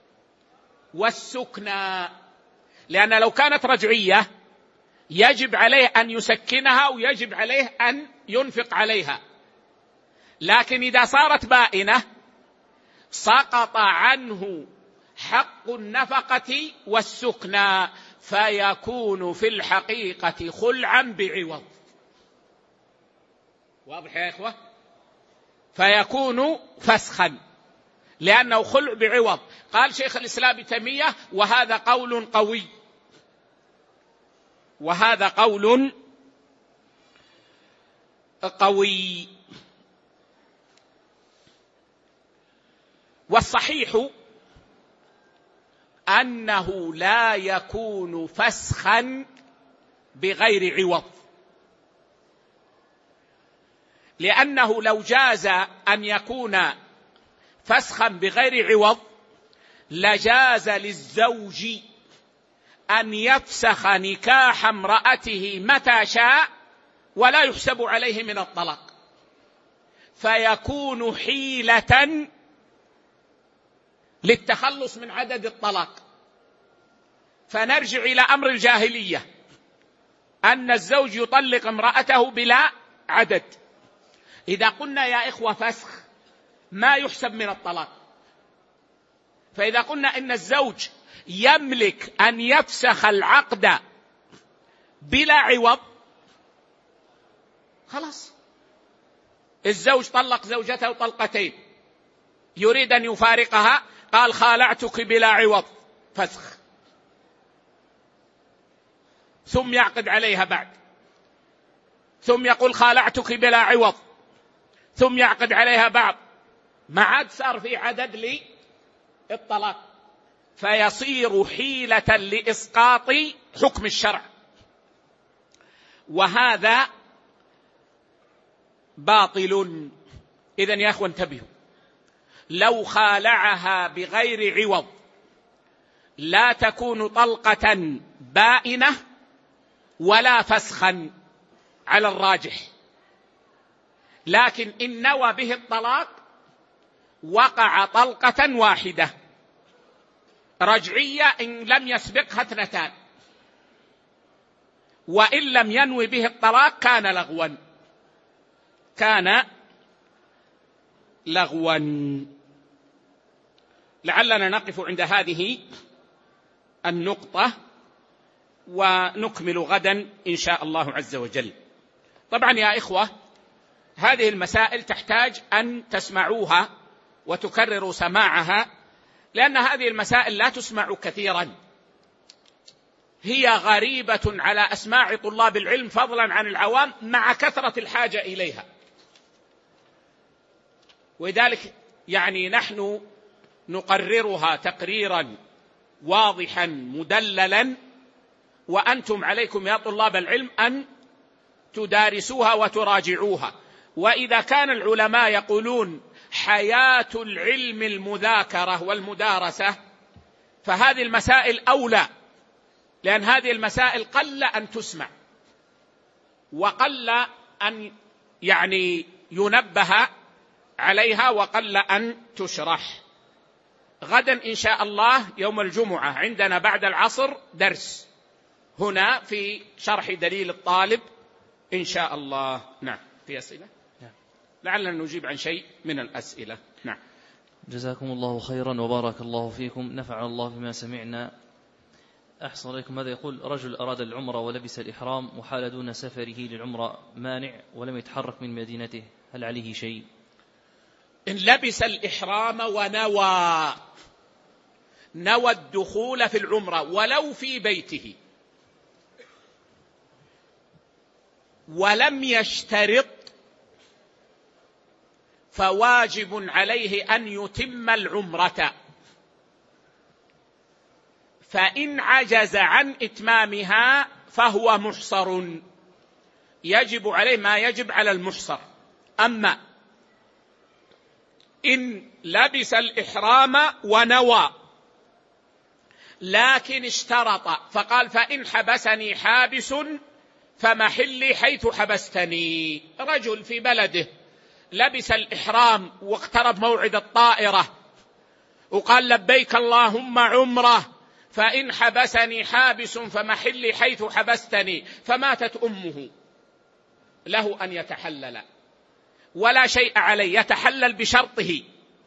والسكنى، لأن لو كانت رجعية يجب عليه أن يسكنها ويجب عليه أن ينفق عليها، لكن إذا صارت بائنة سقط عنه حق النفقة والسكنى، فيكون في الحقيقة خلعا بعوض. واضح يا إخوة؟ فيكون فسخا لأنه خلع بعوض. قال شيخ الإسلام ابن تيمية وهذا قول قوي، وهذا قول قوي. والصحيح أنه لا يكون فسخا بغير عوض، لأنه لو جاز أن يكون فسخا بغير عوض لجاز للزوج أن يفسخ نكاح امرأته متى شاء ولا يحسب عليه من الطلاق، فيكون حيلة للتخلص من عدد الطلاق. فنرجع إلى أمر الجاهلية أن الزوج يطلق امرأته بلا عدد. إذا قلنا يا إخوة فسخ ما يحسب من الطلاق، فإذا قلنا إن الزوج يملك أن يفسخ العقد بلا عوض، خلاص الزوج طلق زوجته طلقتين، يريد أن يفارقها، قال خالعتك بلا عوض، فسخ، ثم يعقد عليها بعد، ثم يقول خالعتك بلا عوض، ثم يعقد عليها بعض، ما عاد صار في عدد للطلاق، فيصير حيلة لإسقاط حكم الشرع، وهذا باطل. إذن يا أخوة انتبهوا، لو خالعها بغير عوض لا تكون طلقة بائنة ولا فسخا على الراجح، لكن إن نوى به الطلاق وقع طلقة واحدة رجعية إن لم يسبقها اثنتان، وإن لم ينوي به الطلاق كان لغوا. لعلنا نقف عند هذه النقطة ونكمل غدا إن شاء الله عز وجل. طبعا يا إخوة، هذه المسائل تحتاج أن تسمعوها وتكرروا سماعها، لأن هذه المسائل لا تسمع كثيرا، هي غريبة على أسماع طلاب العلم فضلا عن العوام مع كثرة الحاجة إليها. ولذلك نحن نقررها تقريرا واضحا مدللا، وأنتم عليكم يا طلاب العلم أن تدارسوها وتراجعوها. وإذا كان العلماء يقولون حياة العلم المذاكرة والمدارسة، فهذه المسائل أولى، لأن هذه المسائل قل أن تسمع وقل أن ينبه عليها وقل أن تشرح. غدا إن شاء الله يوم الجمعة عندنا بعد العصر درس هنا في شرح دليل الطالب إن شاء الله. نعم، في أسئلة؟ لعلنا نجيب عن شيء من الأسئلة. نعم. جزاكم الله خيرا وبارك الله فيكم، نفعنا الله بما سمعنا. أحسن عليكم. هذا يقول: رجل أراد العمرة ولبس الإحرام وحال دون سفره للعمرة مانع ولم يتحرك من مدينته، هل عليه شيء؟ إن لبس الإحرام نوى الدخول في العمرة ولو في بيته ولم يشترط، فواجب عليه أن يتم العمرة. فإن عجز عن إتمامها فهو محصر، يجب عليه ما يجب على المحصر. أما إن لبس الإحرام ونوى لكن اشترط فقال: فإن حبسني حابس فمحلي حيث حبستني. رجل في بلده لبس الإحرام واقترب موعد الطائرة وقال: لبيك اللهم عمره، فإن حبسني حابس فمحلي حيث حبستني، فماتت أمه، له أن يتحلل ولا شيء عليه، يتحلل بشرطه.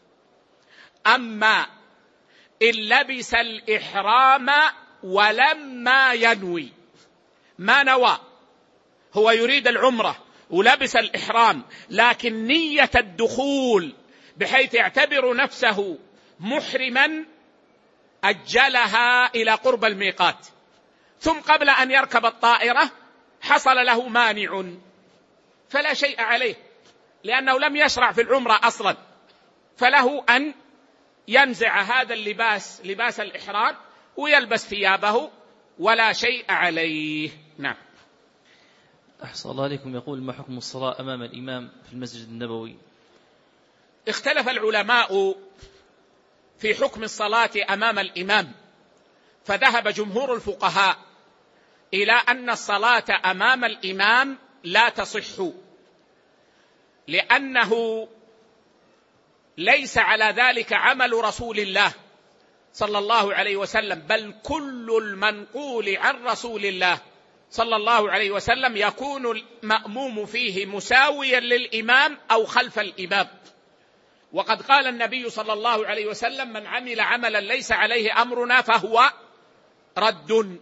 أما إن لبس الإحرام ولما ينوي، ما نوى، هو يريد العمرة ولبس الإحرام لكن نية الدخول بحيث يعتبر نفسه محرما، أجلها إلى قرب الميقات، ثم قبل أن يركب الطائرة حصل له مانع، فلا شيء عليه لأنه لم يشرع في العمرة أصلا، فله أن ينزع هذا اللباس، لباس الإحرام، ويلبس ثيابه ولا شيء عليه. نعم. أحسن الله عليكم. يقول: ما حكم الصلاة أمام الإمام في المسجد النبوي؟ اختلف العلماء في حكم الصلاة أمام الإمام، فذهب جمهور الفقهاء إلى أن الصلاة أمام الإمام لا تصح، لأنه ليس على ذلك عمل رسول الله صلى الله عليه وسلم، بل كل المنقول عن رسول الله صلى الله عليه وسلم يكون المأموم فيه مساويا للإمام أو خلف الإمام. وقد قال النبي صلى الله عليه وسلم: من عمل عملا ليس عليه أمرنا فهو رد.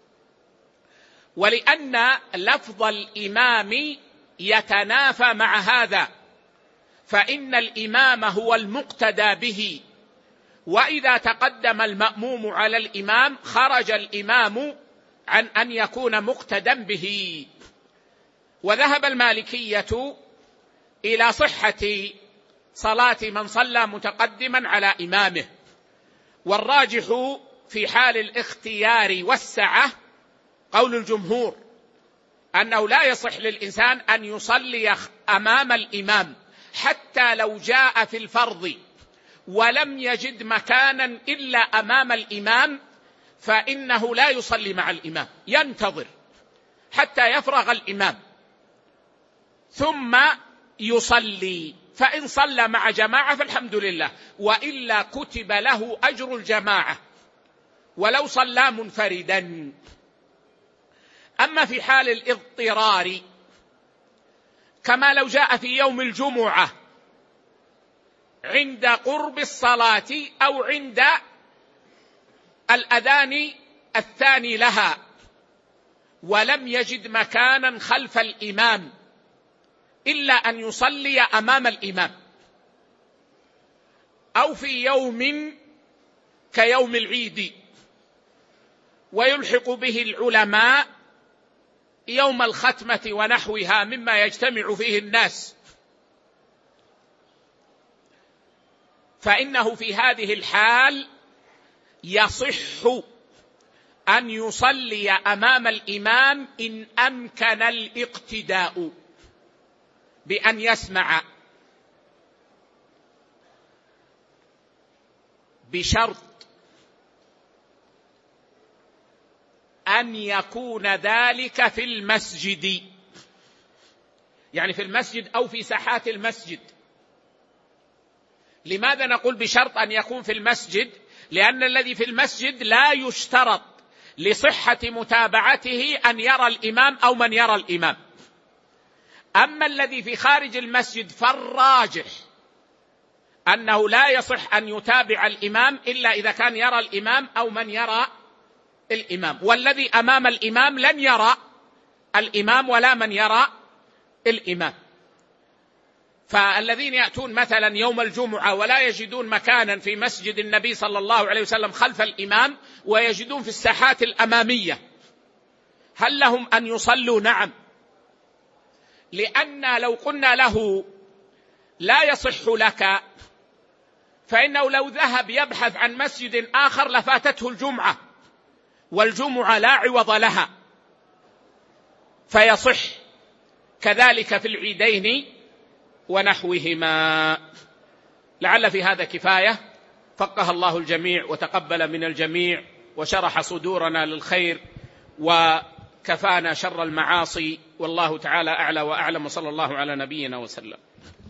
ولأن لفظ الإمام يتنافى مع هذا، فإن الإمام هو المقتدى به، وإذا تقدم المأموم على الإمام خرج الإمام عن أن يكون مقتدى به. وذهب المالكية إلى صحة صلاة من صلى متقدما على إمامه، والراجح في حال الاختيار والسعة قول الجمهور أنه لا يصح للإنسان أن يصلي أمام الإمام، حتى لو جاء في الفرض ولم يجد مكانا إلا أمام الإمام فإنه لا يصلي مع الإمام، ينتظر حتى يفرغ الإمام ثم يصلي، فإن صلى مع جماعة فالحمد لله، وإلا كتب له أجر الجماعة ولو صلى منفردا. أما في حال الاضطرار كما لو جاء في يوم الجمعة عند قرب الصلاة أو عند الأذان الثاني لها ولم يجد مكانا خلف الإمام إلا أن يصلي أمام الإمام، أو في يوم كيوم العيد ويلحق به العلماء يوم الختمة ونحوها مما يجتمع فيه الناس، فإنه في هذه الحال يصح أن يصلي أمام الإمام إن أمكن الاقتداء بأن يسمع، بشرط أن يكون ذلك في المسجد، يعني في المسجد أو في ساحات المسجد. لماذا نقول بشرط أن يكون في المسجد؟ لأن الذي في المسجد لا يشترط لصحة متابعته أن يرى الإمام أو من يرى الإمام. أما الذي في خارج المسجد فالراجح أنه لا يصح أن يتابع الإمام إلا إذا كان يرى الإمام أو من يرى الإمام، والذي أمام الإمام لن يرى الإمام ولا من يرى الإمام. فالذين يأتون مثلا يوم الجمعة ولا يجدون مكانا في مسجد النبي صلى الله عليه وسلم خلف الإمام ويجدون في الساحات الأمامية، هل لهم أن يصلوا؟ نعم، لأن لو قلنا له لا يصح لك فإنه لو ذهب يبحث عن مسجد آخر لفاتته الجمعة، والجمعة لا عوض لها، فيصح كذلك في العيدين ونحوهما. لعل في هذا كفاية، فقه الله الجميع وتقبل من الجميع وشرح صدورنا للخير وكفانا شر المعاصي، والله تعالى أعلى وأعلم، وصلى الله على نبينا وسلم.